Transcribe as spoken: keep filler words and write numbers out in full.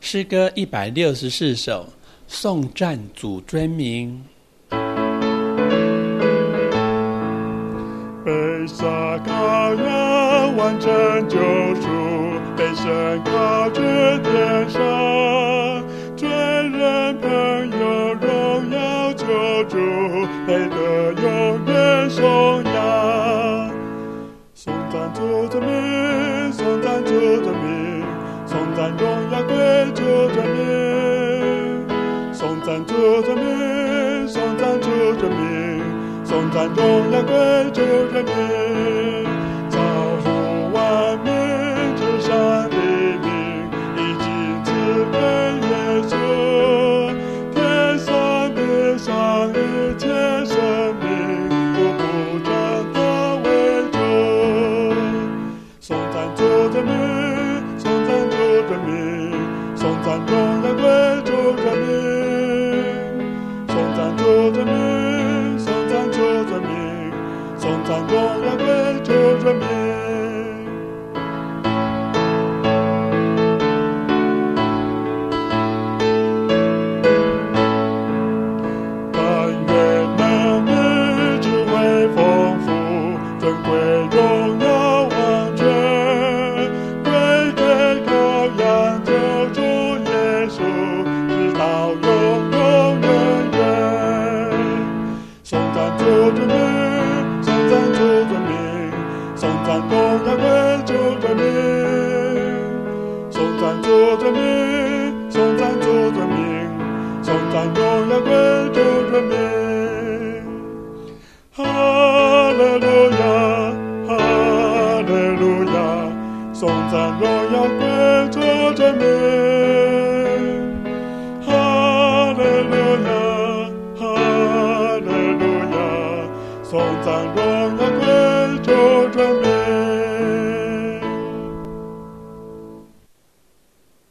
诗歌一百六十四首，颂赞主尊名。 被杀羔羊完成救赎，被神高至天上，罪人朋友荣耀救主，配得永远颂扬。颂赞主的名，颂赞主的名，颂赞荣耀归主的名，颂赞主的名，颂赞主的名，颂赞荣耀归主的名。造物万民之上的名，已经赐给耶稣，天上地上一切生命都不称他为主。颂赞主的名，颂赞主的名，颂赞荣耀归主的名，颂赞主的名，颂赞主的名，颂赞荣耀归主的名。但愿能力智慧丰富，尊贵荣耀完全，归给羔羊救主耶稣，直到永永远远。颂赞主的名，颂赞主的名，颂赞荣耀归主的名，颂赞主的名，颂赞主的名，颂赞荣耀归主的名。哈利路亚，哈利路亚，颂赞荣耀归主的名。哈利路亚，哈利路亚，颂赞荣耀归